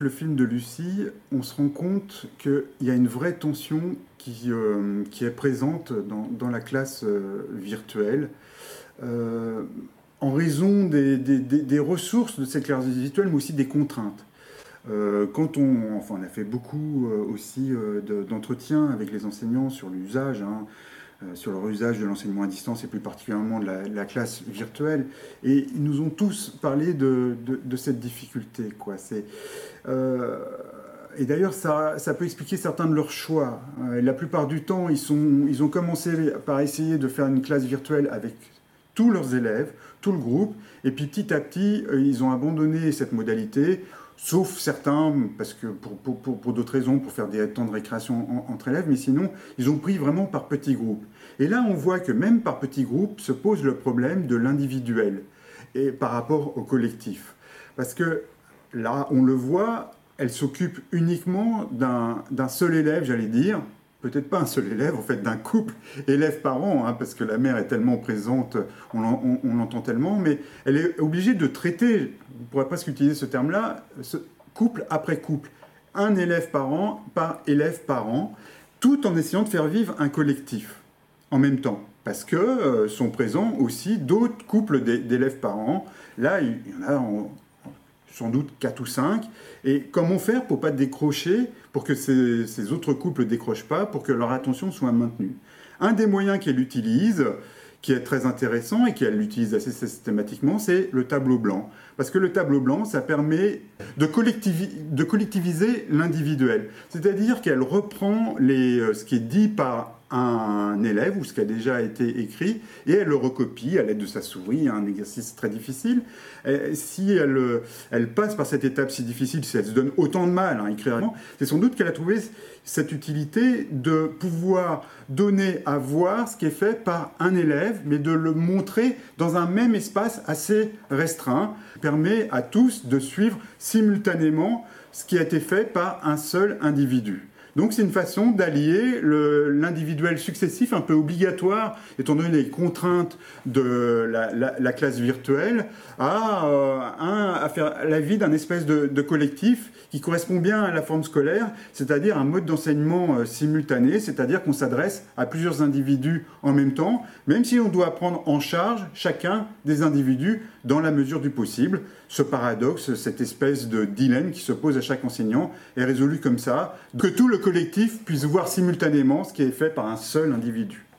Le film de Lucie, on se rend compte qu'il y a une vraie tension qui est présente dans la classe virtuelle euh, en raison des ressources de cette classe virtuelle, mais aussi des contraintes. On a fait beaucoup aussi d'entretiens avec les enseignants sur l'usage, sur leur usage de l'enseignement à distance et plus particulièrement de la classe virtuelle. Et ils nous ont tous parlé de cette difficulté, quoi. Et d'ailleurs, ça peut expliquer certains de leurs choix. La plupart du temps, ils ont commencé par essayer de faire une classe virtuelle avec tous leurs élèves, tout le groupe, et puis petit à petit, ils ont abandonné cette modalité, sauf certains, parce que pour d'autres raisons, pour faire des temps de récréation entre élèves, mais sinon, ils ont pris vraiment par petits groupes. Et là, on voit que même par petits groupes se pose le problème de l'individuel et par rapport au collectif. Parce que là, on le voit, elle s'occupe uniquement d'un seul élève, j'allais dire. Peut-être pas un seul élève, en fait, d'un couple élève-parent, parce que la mère est tellement présente, on l'entend tellement, mais elle est obligée de traiter, on ne pourrait presque utiliser ce terme-là, couple après couple, un élève par élève par an, tout en essayant de faire vivre un collectif en même temps. Parce que sont présents aussi d'autres couples d'élèves par an. Là, il y en a sans doute 4 ou 5. Et comment faire pour ne pas décrocher, pour que ces autres couples ne décrochent pas, pour que leur attention soit maintenue. Un des moyens qu'elle utilise, qui est très intéressant et qu'elle utilise assez systématiquement, c'est le tableau blanc. Parce que le tableau blanc, ça permet de collectiviser l'individuel. C'est-à-dire qu'elle reprend ce qui est dit par un élève ou ce qui a déjà été écrit et elle le recopie à l'aide de sa souris, un exercice très difficile. Et si elle passe par cette étape si difficile, si elle se donne autant de mal à écrire, c'est sans doute qu'elle a trouvé cette utilité de pouvoir donner à voir ce qui est fait par un élève, mais de le montrer dans un même espace assez restreint, qui permet à tous de suivre simultanément ce qui a été fait par un seul individu. Donc c'est une façon d'allier l'individuel successif, un peu obligatoire, étant donné les contraintes de la classe virtuelle, à faire la vie d'un espèce de collectif qui correspond bien à la forme scolaire, c'est-à-dire un mode d'enseignement simultané, c'est-à-dire qu'on s'adresse à plusieurs individus en même temps, même si on doit prendre en charge chacun des individus dans la mesure du possible. Ce paradoxe, cette espèce de dilemme qui se pose à chaque enseignant est résolu comme ça, que tout le collectif puisse voir simultanément ce qui est fait par un seul individu.